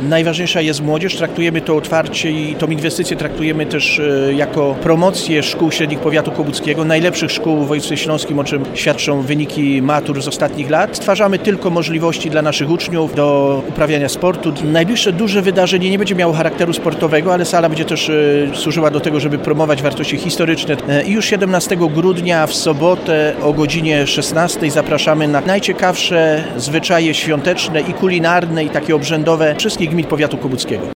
Najważniejsza jest młodzież, traktujemy to otwarcie i tą inwestycję traktujemy też jako promocję szkół średnich powiatu kłobuckiego, najlepszych szkół w województwie śląskim, o czym świadczą wyniki matur z ostatnich lat. Stwarzamy tylko możliwości dla naszych uczniów do uprawiania sportu. Najbliższe duże wydarzenie nie będzie miało charakteru sportowego, ale sala będzie też służyła do tego, żeby promować wartości historyczne. I już 17 grudnia w sobotę o godzinie 16 zapraszamy na najciekawsze zwyczaje świąteczne i kulinarne i takie obrzędowe wszystkich gmin powiatu kłobuckiego.